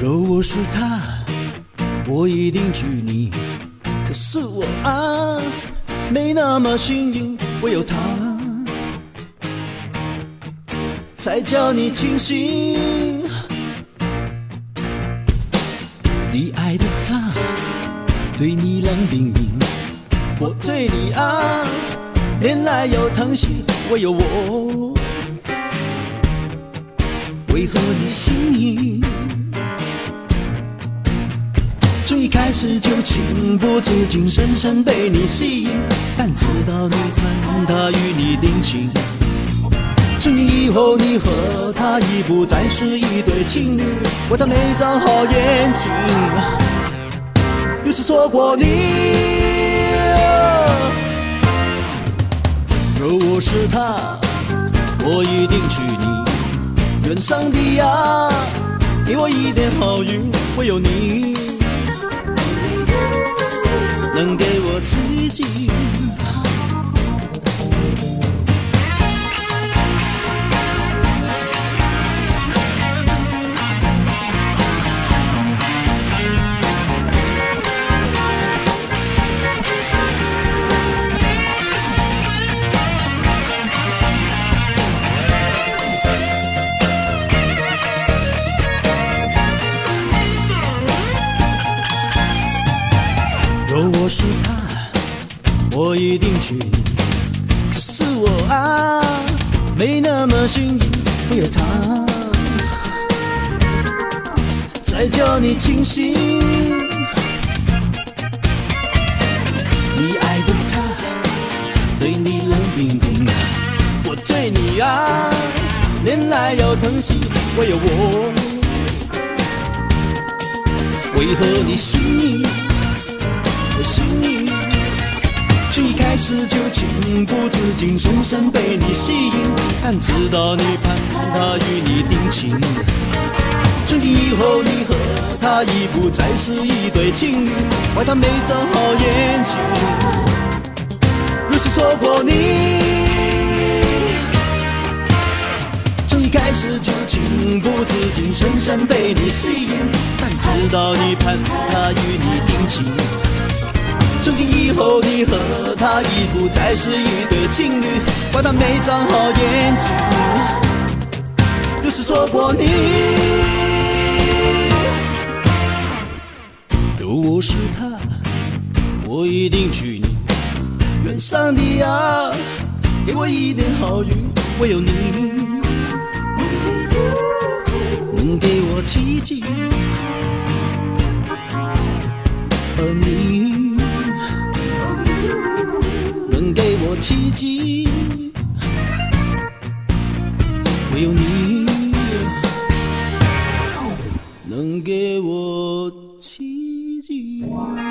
若我是他，我一定娶你。可是我啊，没那么幸运，唯有他才叫你清醒。你爱的他对你冷冰冰，我对你啊，恋爱有疼惜，唯有我为何你心意？从一开始就情不自禁，深深被你吸引，但直到你看他与你定情，从今以后你和他已不再是一对情侣，怪他没长好眼睛，又是错过你。若我是他，我一定娶你。愿上帝啊，给我一点好运，唯有你能给我奇迹。若我是他，我一定娶你。只是我啊，没那么幸运，唯有他才叫你清醒。你爱的他对你冷冰冰，我对你啊，恋爱有疼惜，唯有我为何你心意？心意从一开始就情不自禁，深深被你吸引，但直到你盼他与你定情，从今以后你和他已不再是一对情侣，怪他没长好眼睛，如此错过你。从一开始就情不自禁，深深被你吸引，但直到你盼他与你定情，从今以后你和他已不再是一对情侣，怪他没长好眼睛，又是错过你。若我是他，我一定娶你。愿上帝啊，给我一点好运，唯有你能给我奇迹，而你能给我奇迹，唯有你能给我奇迹。